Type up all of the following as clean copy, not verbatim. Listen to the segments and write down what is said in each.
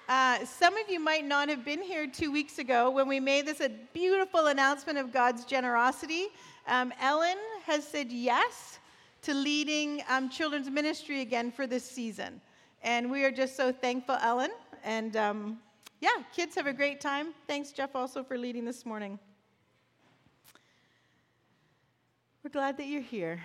Some of you might not have been here 2 weeks ago when we made this a beautiful announcement of God's generosity. Ellen has said yes to leading children's ministry again for this season. And we are just so thankful, Ellen. And kids have a great time. Thanks, Jeff, also for leading this morning. We're glad that you're here.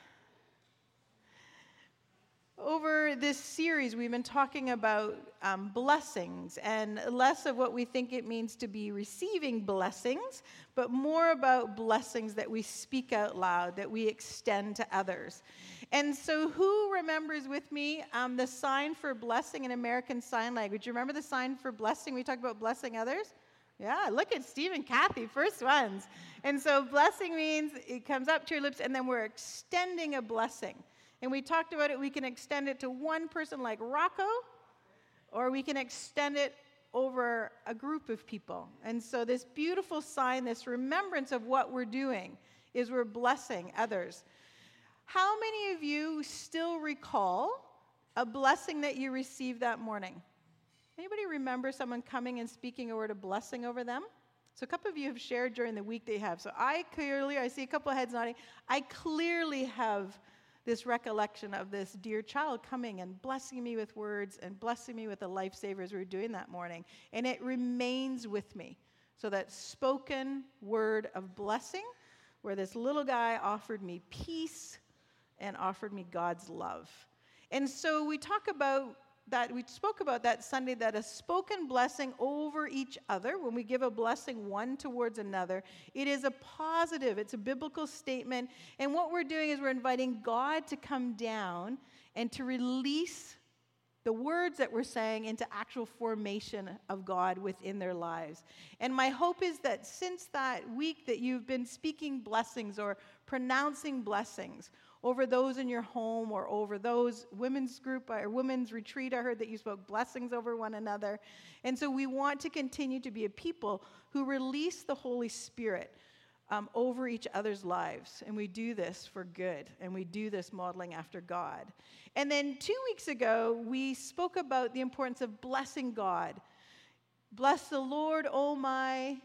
Over this series, we've been talking about blessings, and less of what we think it means to be receiving blessings, but more about blessings that we speak out loud, that we extend to others. And so who remembers with me the sign for blessing in American Sign Language? You remember the sign for blessing? We talked about blessing others. Yeah, look at Steve and Kathy, first ones. And so blessing means it comes up to your lips, and then we're extending a blessing. And we talked about it, we can extend it to one person like Rocco, or we can extend it over a group of people. And so this beautiful sign, this remembrance of what we're doing, is we're blessing others. How many of you still recall a blessing that you received that morning? Anybody remember someone coming and speaking a word of blessing over them? So a couple of you have shared during the week they have. So I see a couple of heads nodding. I clearly have this recollection of this dear child coming and blessing me with words and blessing me with the lifesavers we were doing that morning. And it remains with me. So that spoken word of blessing, where this little guy offered me peace and offered me God's love. And so we spoke about that Sunday, that a spoken blessing over each other, when we give a blessing one towards another, it is a positive, it's a biblical statement. And what we're doing is we're inviting God to come down and to release the words that we're saying into actual formation of God within their lives. And my hope is that since that week that you've been speaking blessings or pronouncing blessings over those in your home or over those women's group or women's retreat, I heard that you spoke blessings over one another. And so we want to continue to be a people who release the Holy Spirit over each other's lives. And we do this for good. And we do this modeling after God. And then 2 weeks ago, we spoke about the importance of blessing God. Bless the Lord, O my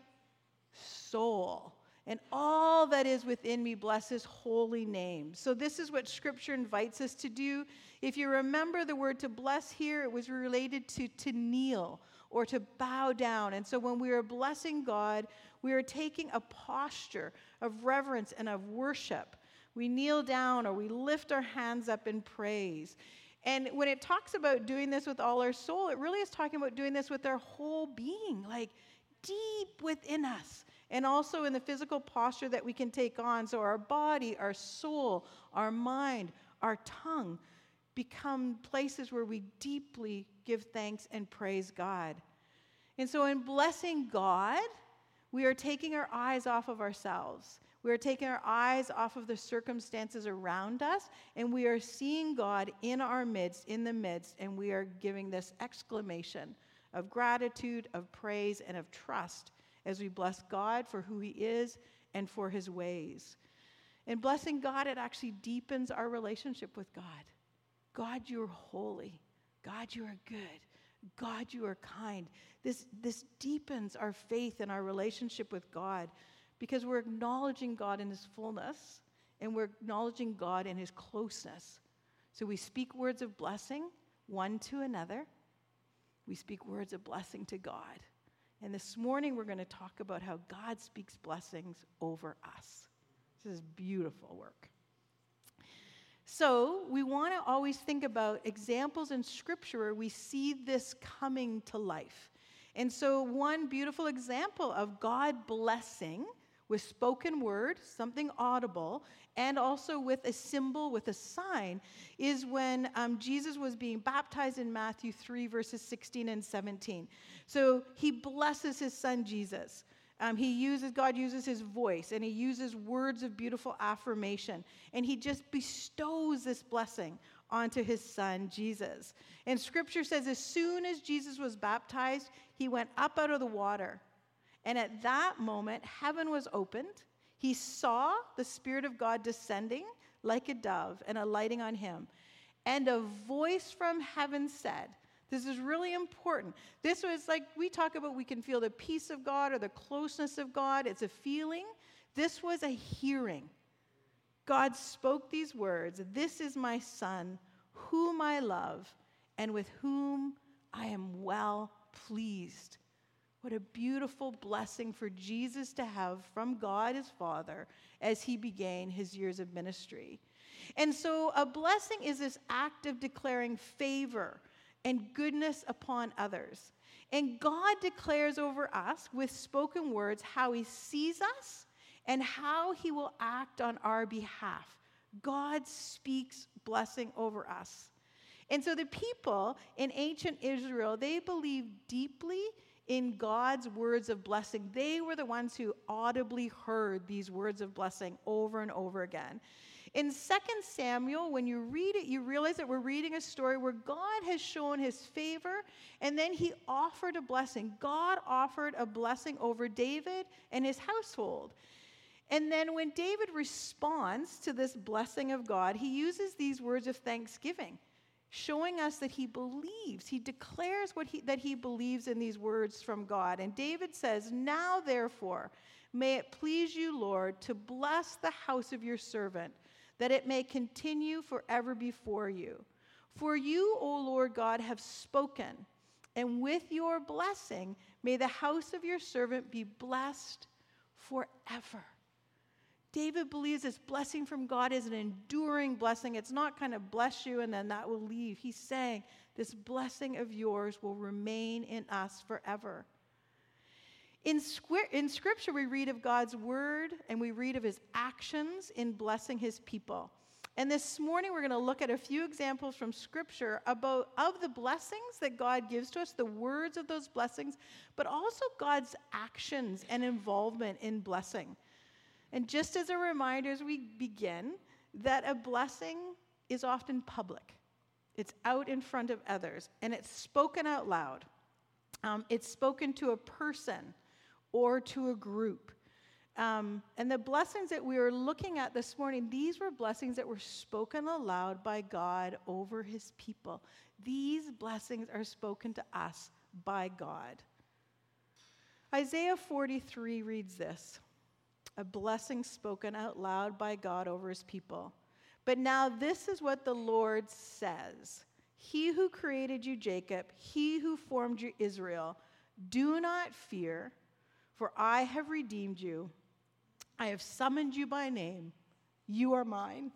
soul. And all that is within me, bless his holy name. So this is what Scripture invites us to do. If you remember the word to bless here, it was related to kneel or to bow down. And so when we are blessing God, we are taking a posture of reverence and of worship. We kneel down or we lift our hands up in praise. And when it talks about doing this with all our soul, it really is talking about doing this with our whole being, like deep within us. And also in the physical posture that we can take on. So our body, our soul, our mind, our tongue become places where we deeply give thanks and praise God. And so in blessing God, we are taking our eyes off of ourselves. We are taking our eyes off of the circumstances around us, and we are seeing God in our midst, in the midst, and we are giving this exclamation of gratitude, of praise, and of trust as we bless God for who he is and for his ways. And blessing God, it actually deepens our relationship with God. God, you are holy. God, you are good. God, you are kind. This deepens our faith and our relationship with God because we're acknowledging God in his fullness and we're acknowledging God in his closeness. So we speak words of blessing one to another. We speak words of blessing to God. And this morning, we're going to talk about how God speaks blessings over us. This is beautiful work. So we want to always think about examples in Scripture where we see this coming to life. And so one beautiful example of God blessing with spoken word, something audible, and also with a symbol, with a sign, is when Jesus was being baptized in Matthew 3, verses 16 and 17. So he blesses his son Jesus. God uses his voice, and he uses words of beautiful affirmation. And he just bestows this blessing onto his son, Jesus. And Scripture says as soon as Jesus was baptized, he went up out of the water. And at that moment, heaven was opened. He saw the Spirit of God descending like a dove and alighting on him. And a voice from heaven said, This is really important. This was like we talk about, we can feel the peace of God or the closeness of God. It's a feeling. This was a hearing. God spoke these words, "This is my Son, whom I love, and with whom I am well pleased." What a beautiful blessing for Jesus to have from God his Father as he began his years of ministry. And so a blessing is this act of declaring favor and goodness upon others. And God declares over us with spoken words how he sees us and how he will act on our behalf. God speaks blessing over us. And so the people in ancient Israel, they believed deeply in God's words of blessing. They were the ones who audibly heard these words of blessing over and over again. In 2 Samuel, when you read it, you realize that we're reading a story where God has shown his favor, and then he offered a blessing. God offered a blessing over David and his household. And then when David responds to this blessing of God, he uses these words of thanksgiving, showing us that he believes. He declares that he believes in these words from God. And David says, "Now, therefore, may it please you, Lord, to bless the house of your servant, that it may continue forever before you. For you, O Lord God, have spoken, and with your blessing may the house of your servant be blessed forever." David believes this blessing from God is an enduring blessing. It's not kind of bless you and then that will leave. He's saying this blessing of yours will remain in us forever. In Scripture, we read of God's word and we read of his actions in blessing his people. And this morning, we're going to look at a few examples from Scripture of the blessings that God gives to us, the words of those blessings, but also God's actions and involvement in blessing. And just as a reminder as we begin, that a blessing is often public. It's out in front of others, and it's spoken out loud. It's spoken to a person or to a group. And the blessings that we are looking at this morning, these were blessings that were spoken aloud by God over his people. These blessings are spoken to us by God. Isaiah 43 reads this: "A blessing spoken out loud by God over his people. But now this is what the Lord says. He who created you, Jacob, he who formed you, Israel, do not fear, for I have redeemed you. I have summoned you by name. You are mine."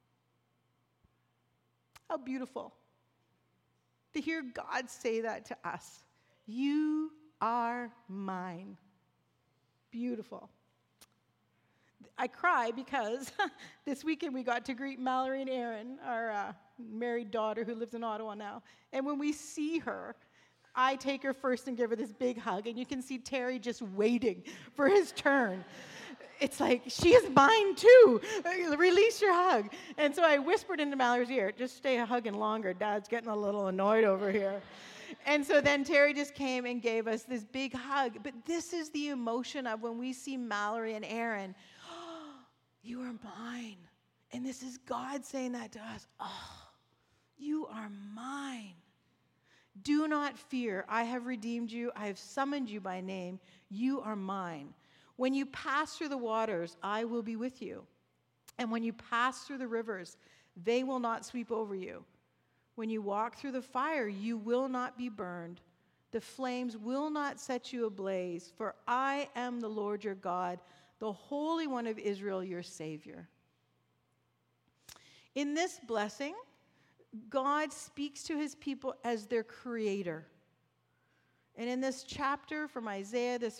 How beautiful to hear God say that to us. You are mine. Beautiful. I cry because this weekend we got to greet Mallory and Aaron, our married daughter who lives in Ottawa now. And when we see her, I take her first and give her this big hug. And you can see Terry just waiting for his turn. It's like, she is mine too. Release your hug. And so I whispered into Mallory's ear, "Just stay hugging longer. Dad's getting a little annoyed over here." And so then Terry just came and gave us this big hug. But this is the emotion of when we see Mallory and Aaron. You are mine. And this is God saying that to us. Oh, you are mine. Do not fear. I have redeemed you. I have summoned you by name. You are mine. When you pass through the waters, I will be with you. And when you pass through the rivers, they will not sweep over you. When you walk through the fire, you will not be burned. The flames will not set you ablaze. For I am the Lord your God, the Holy One of Israel, your Savior. In this blessing, God speaks to his people as their creator. And in this chapter from Isaiah, this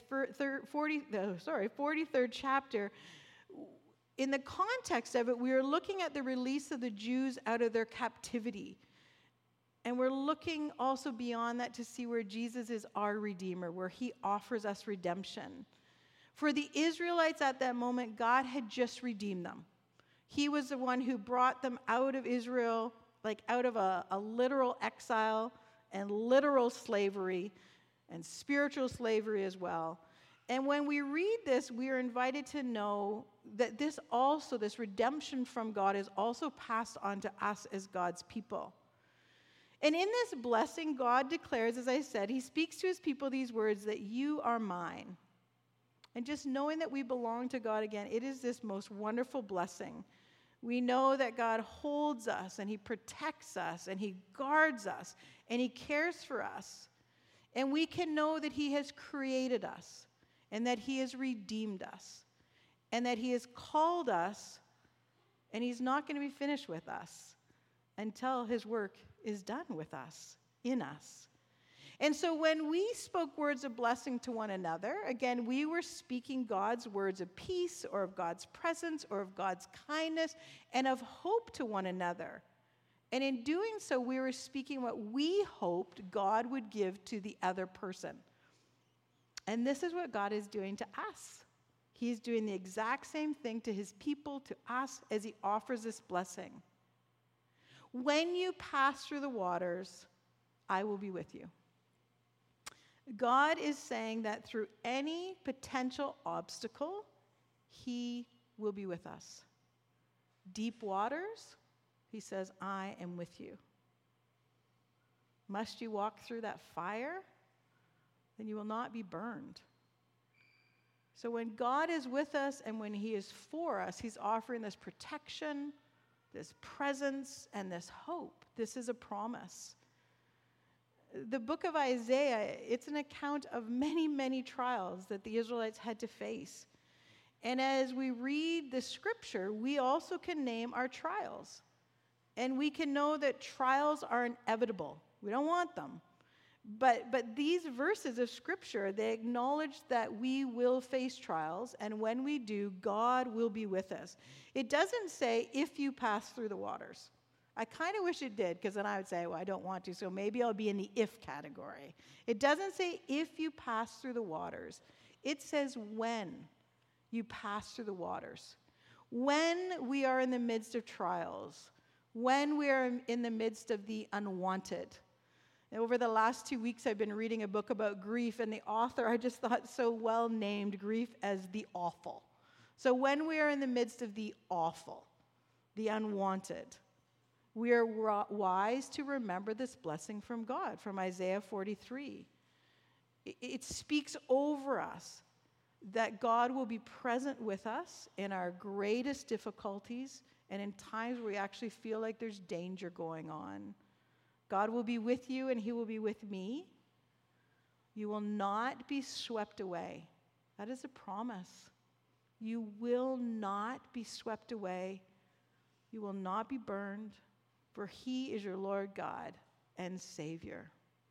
43rd chapter, in the context of it, we are looking at the release of the Jews out of their captivity. And we're looking also beyond that to see where Jesus is our Redeemer, where he offers us redemption. For the Israelites at that moment, God had just redeemed them. He was the one who brought them out of Israel, like out of a literal exile and literal slavery and spiritual slavery as well. And when we read this, we are invited to know that this redemption from God is also passed on to us as God's people. And in this blessing, God declares, as I said, he speaks to his people these words, that you are mine. And just knowing that we belong to God again, it is this most wonderful blessing. We know that God holds us and he protects us and he guards us and he cares for us. And we can know that he has created us and that he has redeemed us and that he has called us, and he's not going to be finished with us until his work is done with us, in us. And so when we spoke words of blessing to one another, again, we were speaking God's words of peace or of God's presence or of God's kindness and of hope to one another. And in doing so, we were speaking what we hoped God would give to the other person. And this is what God is doing to us. He's doing the exact same thing to his people, to us, as he offers this blessing. When you pass through the waters, I will be with you. God is saying that through any potential obstacle, he will be with us. Deep waters, he says, I am with you. Must you walk through that fire? Then you will not be burned. So when God is with us and when he is for us, he's offering this protection, this presence, and this hope. This is a promise. The book of Isaiah, it's an account of many, many trials that the Israelites had to face. And as we read the scripture, we also can name our trials. And we can know that trials are inevitable. We don't want them. But these verses of scripture, they acknowledge that we will face trials, and when we do, God will be with us. It doesn't say, if you pass through the waters. I kind of wish it did, because then I would say, well, I don't want to, so maybe I'll be in the if category. It doesn't say, if you pass through the waters. It says, when you pass through the waters. When we are in the midst of trials. When we are in the midst of the unwanted. Over the last 2 weeks, I've been reading a book about grief, and the author, I just thought, so well named grief as the awful. So when we are in the midst of the awful, the unwanted, we are wise to remember this blessing from God, from Isaiah 43. It speaks over us that God will be present with us in our greatest difficulties and in times where we actually feel like there's danger going on. God will be with you and he will be with me. You will not be swept away. That is a promise. You will not be swept away. You will not be burned, for he is your Lord God and Savior.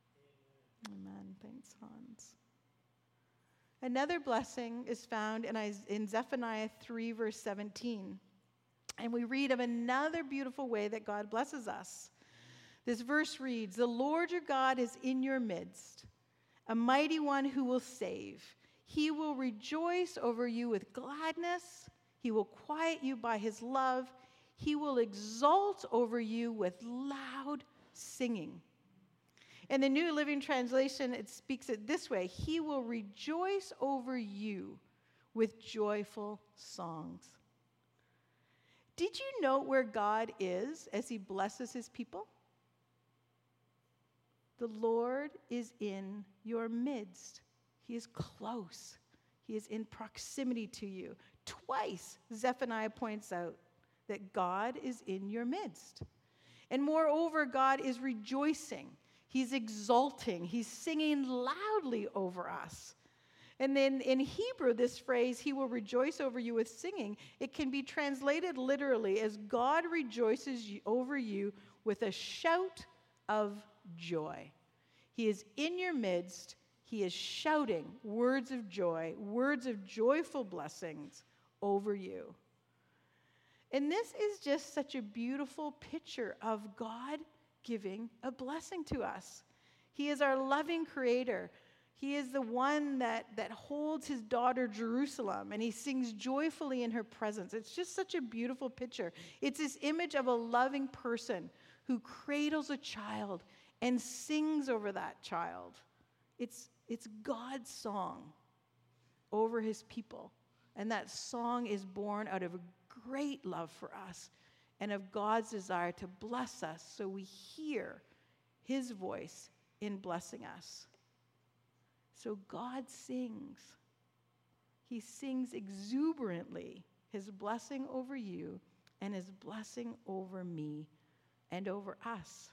Amen. Thanks, Hans. Another blessing is found in Zephaniah 3, verse 17. And we read of another beautiful way that God blesses us. This verse reads, "The Lord your God is in your midst, a mighty one who will save. He will rejoice over you with gladness. He will quiet you by his love. He will exult over you with loud singing." In the New Living Translation, it speaks it this way: He will rejoice over you with joyful songs. Did you note where God is as he blesses his people? The Lord is in your midst. He is close. He is in proximity to you. Twice, Zephaniah points out that God is in your midst. And moreover, God is rejoicing. He's exulting. He's singing loudly over us. And then in Hebrew, this phrase, he will rejoice over you with singing, it can be translated literally as God rejoices over you with a shout of joy. He is in your midst. He is shouting words of joy, words of joyful blessings over you. And this is just such a beautiful picture of God giving a blessing to us. He is our loving creator. He is the one that holds his daughter Jerusalem, and he sings joyfully in her presence. It's just such a beautiful picture. It's this image of a loving person who cradles a child and sings over that child. It's God's song over his people. And that song is born out of a great love for us and of God's desire to bless us so we hear his voice in blessing us. So God sings. He sings exuberantly his blessing over you and his blessing over me and over us.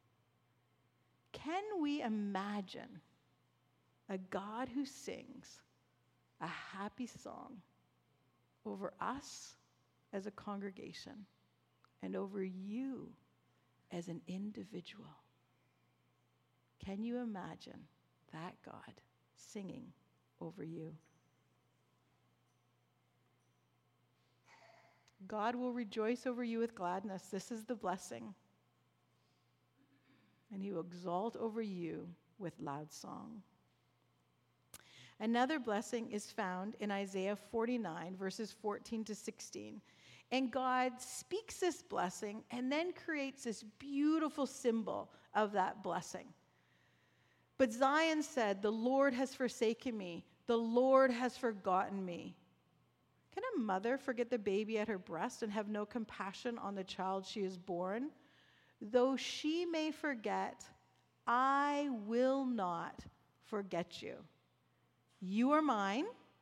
Can we imagine a God who sings a happy song over us as a congregation and over you as an individual? Can you imagine that God singing over you? God will rejoice over you with gladness. This is the blessing. And he will exalt over you with loud song. Another blessing is found in Isaiah 49, verses 14 to 16. And God speaks this blessing and then creates this beautiful symbol of that blessing. But Zion said, "The Lord has forsaken me. The Lord has forgotten me." Can a mother forget the baby at her breast and have no compassion on the child she has born? Though she may forget, I will not forget you. You are mine.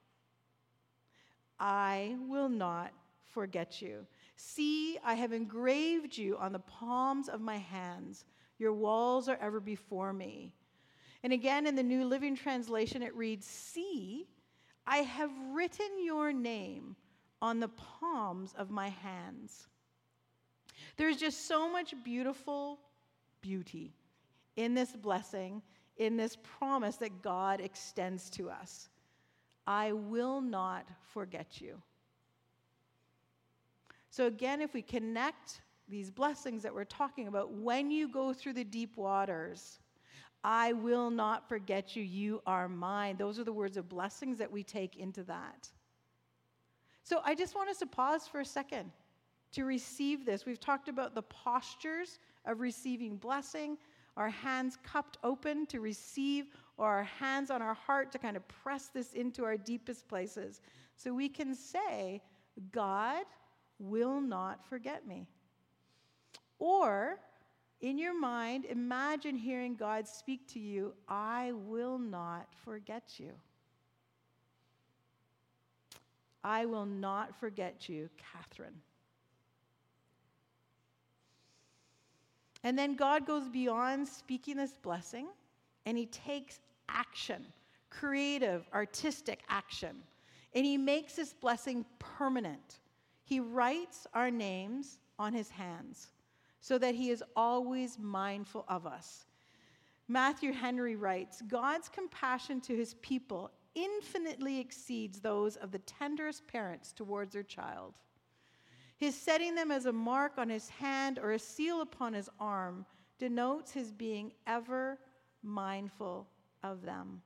I will not forget you. See, I have engraved you on the palms of my hands. Your walls are ever before me. And again, in the New Living Translation, it reads, "See, I have written your name on the palms of my hands." There's just so much beauty in this blessing, in this promise that God extends to us. I will not forget you. So again, if we connect these blessings that we're talking about, when you go through the deep waters, I will not forget you, you are mine. Those are the words of blessings that we take into that. So I just want us to pause for a second to receive this. We've talked about the postures of receiving blessing, our hands cupped open to receive, or our hands on our heart to kind of press this into our deepest places. So we can say, God will not forget me. Or, in your mind, imagine hearing God speak to you, I will not forget you. I will not forget you, Catherine. And then God goes beyond speaking this blessing, and he takes action, creative, artistic action, and he makes this blessing permanent. He writes our names on his hands so that he is always mindful of us. Matthew Henry writes, God's compassion to his people infinitely exceeds those of the tenderest parents towards their child. His setting them as a mark on his hand or a seal upon his arm denotes his being ever mindful of them.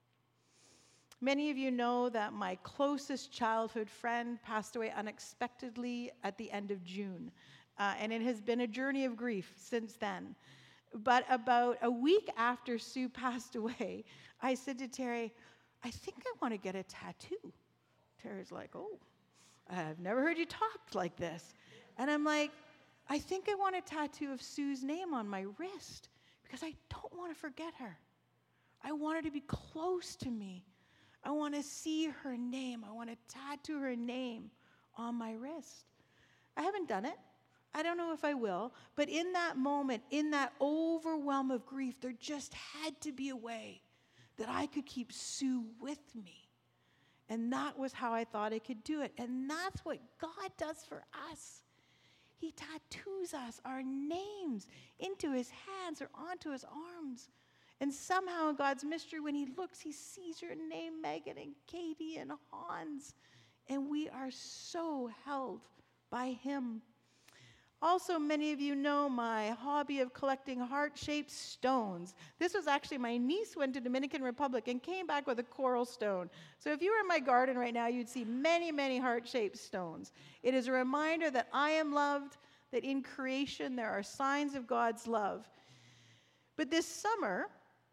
Many of you know that my closest childhood friend passed away unexpectedly at the end of June. And it has been a journey of grief since then. But about a week after Sue passed away, I said to Terry, I think I want to get a tattoo. Terry's like, oh, I've never heard you talk like this. And I'm like, I think I want a tattoo of Sue's name on my wrist because I don't want to forget her. I want her to be close to me. I want to see her name. I want to tattoo her name on my wrist. I haven't done it. I don't know if I will. But in that moment, in that overwhelm of grief, there just had to be a way that I could keep Sue with me. And that was how I thought I could do it. And that's what God does for us. He tattoos us, our names, into his hands or onto his arms. And somehow in God's mystery, when he looks, he sees your name, Megan and Katie and Hans. And we are so held by him. Also, many of you know my hobby of collecting heart-shaped stones. This was actually, my niece went to Dominican Republic and came back with a coral stone. So if you were in my garden right now, you'd see many, many heart-shaped stones. It is a reminder that I am loved, that in creation there are signs of God's love. But this summer,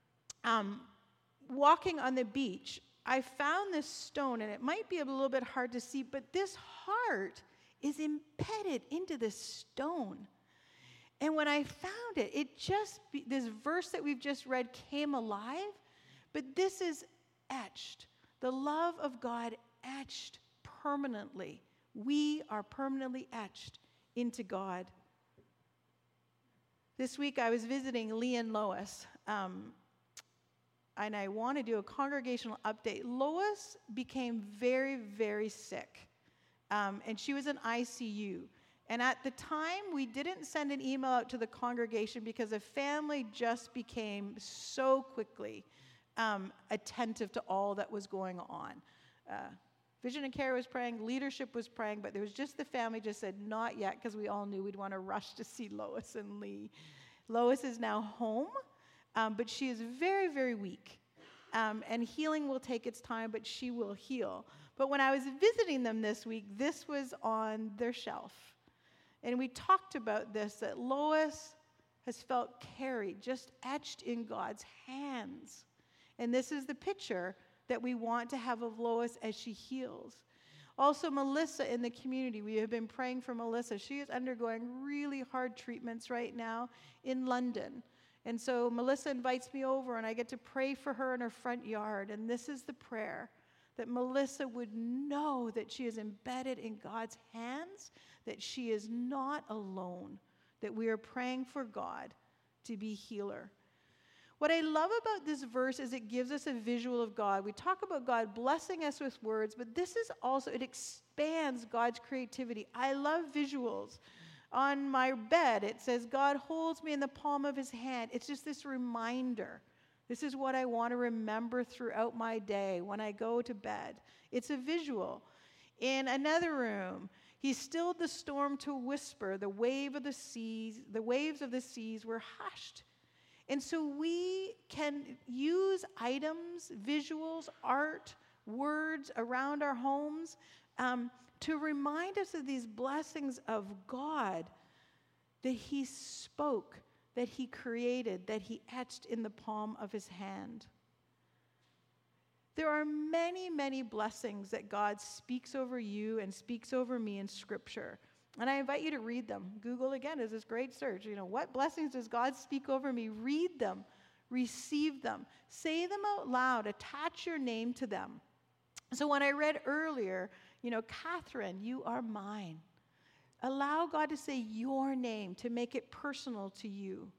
walking on the beach, I found this stone, and it might be a little bit hard to see, but this heart is embedded into this stone. And when I found it, this verse that we've just read came alive, but this is etched. The love of God etched permanently. We are permanently etched into God. This week I was visiting Lee and Lois, and I want to do a congregational update. Lois became very, very sick, and she was in ICU. And at the time, we didn't send an email out to the congregation because the family just became so quickly attentive to all that was going on. Vision and Care was praying, leadership was praying, but there was just the family just said, not yet, because we all knew we'd want to rush to see Lois and Lee. Lois is now home, but she is very, very weak. And healing will take its time, but she will heal. But when I was visiting them this week, this was on their shelf. And we talked about this, that Lois has felt carried, just etched in God's hands. And this is the picture that we want to have of Lois as she heals. Also, Melissa in the community, we have been praying for Melissa. She is undergoing really hard treatments right now in London. And so Melissa invites me over, and I get to pray for her in her front yard. And this is the prayer, that Melissa would know that she is embedded in God's hands, that she is not alone, that we are praying for God to be healer. What I love about this verse is it gives us a visual of God. We talk about God blessing us with words, but this is also, it expands God's creativity. I love visuals. On my bed, it says, God holds me in the palm of his hand. It's just this reminder. This is what I want to remember throughout my day when I go to bed. It's a visual. In another room, he stilled the storm to a whisper. The waves of the seas were hushed. And so we can use items, visuals, art, words around our homes to remind us of these blessings of God that he spoke, that he created, that he etched in the palm of his hand. There are many, many blessings that God speaks over you and speaks over me in Scripture. And I invite you to read them. Google, again, is this great search. What blessings does God speak over me? Read them. Receive them. Say them out loud. Attach your name to them. So when I read earlier, Catherine, you are mine. Allow God to say your name, to make it personal to you.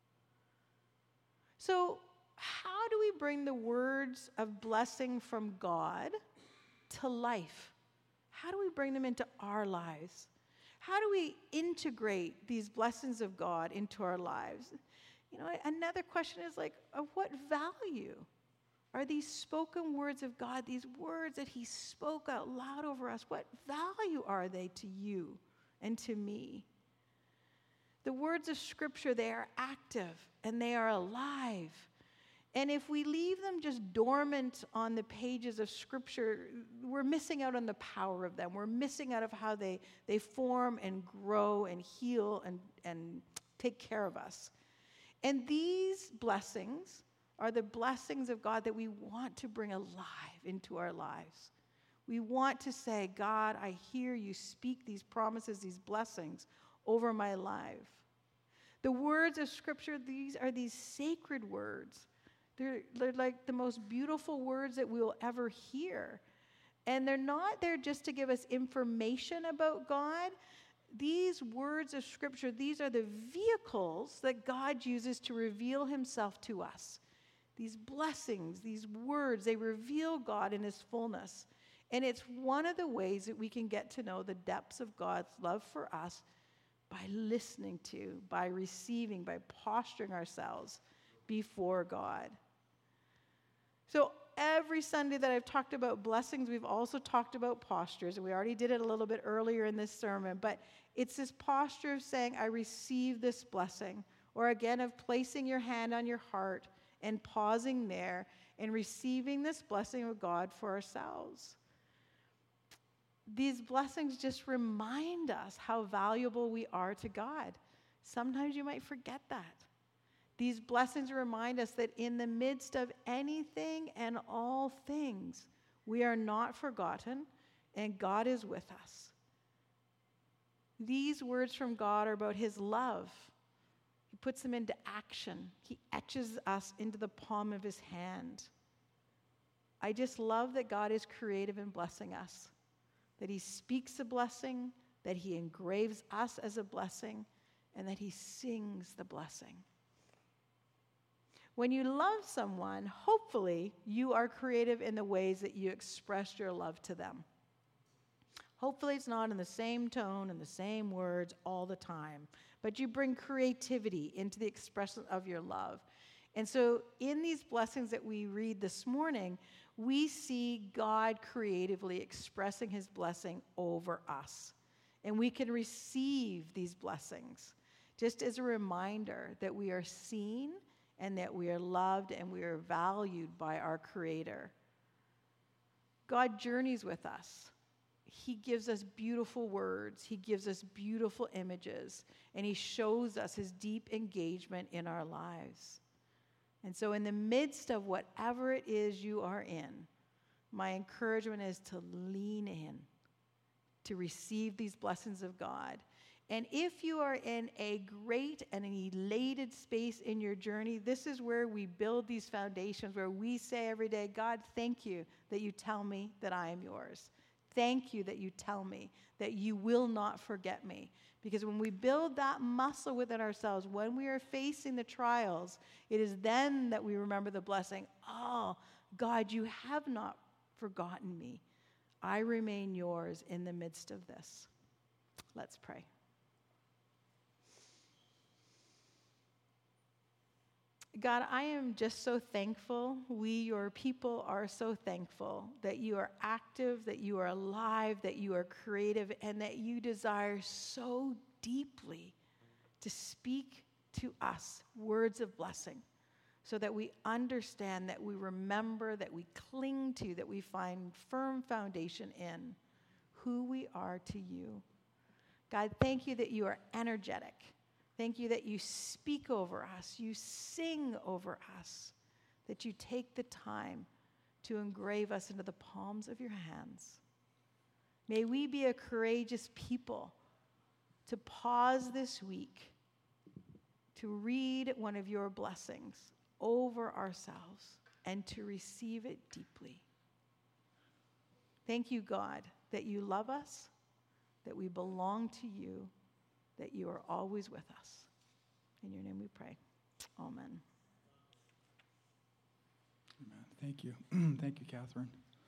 So how do we bring the words of blessing from God to life? How do we bring them into our lives? How do we integrate these blessings of God into our lives? Another question is of what value are these spoken words of God, these words that he spoke out loud over us? What value are they to you and to me? The words of Scripture, they are active and they are alive. And if we leave them just dormant on the pages of Scripture, we're missing out on the power of them. We're missing out of how they form and grow and heal and take care of us. And these blessings are the blessings of God that we want to bring alive into our lives. We want to say, God, I hear you speak these promises, these blessings over my life. The words of Scripture, these are these sacred words. They're like the most beautiful words that we'll ever hear. And they're not there just to give us information about God. These words of Scripture, these are the vehicles that God uses to reveal himself to us. These blessings, these words, they reveal God in his fullness. And it's one of the ways that we can get to know the depths of God's love for us by listening to, by receiving, by posturing ourselves before God. So every Sunday that I've talked about blessings, we've also talked about postures. And we already did it a little bit earlier in this sermon. But it's this posture of saying, I receive this blessing. Or again, of placing your hand on your heart and pausing there and receiving this blessing of God for ourselves. These blessings just remind us how valuable we are to God. Sometimes you might forget that. These blessings remind us that in the midst of anything and all things, we are not forgotten and God is with us. These words from God are about his love, He puts them into action. He etches us into the palm of his hand. I just love that God is creative in blessing us, that he speaks a blessing, that he engraves us as a blessing, and that he sings the blessing. When you love someone, hopefully you are creative in the ways that you express your love to them. Hopefully it's not in the same tone and the same words all the time, but you bring creativity into the expression of your love. And so in these blessings that we read this morning, we see God creatively expressing his blessing over us. And we can receive these blessings just as a reminder that we are seen and that we are loved and we are valued by our Creator. God journeys with us. He gives us beautiful words. He gives us beautiful images. And he shows us his deep engagement in our lives. And so in the midst of whatever it is you are in, my encouragement is to lean in, to receive these blessings of God. And if you are in a great and an elated space in your journey, this is where we build these foundations, where we say every day, God, thank you that you tell me that I am yours. Thank you that you tell me that you will not forget me. Because when we build that muscle within ourselves, when we are facing the trials, it is then that we remember the blessing. Oh, God, you have not forgotten me. I remain yours in the midst of this. Let's pray. God, I am just so thankful. We, your people, are so thankful that you are active, that you are alive, that you are creative, and that you desire so deeply to speak to us words of blessing so that we understand, that we remember, that we cling to, that we find firm foundation in who we are to you. God, thank you that you are energetic. Thank you that you speak over us, you sing over us, that you take the time to engrave us into the palms of your hands. May we be a courageous people to pause this week, to read one of your blessings over ourselves, and to receive it deeply. Thank you, God, that you love us, that we belong to you, that you are always with us. In your name we pray. Amen. Amen. Thank you. Thank you, Catherine.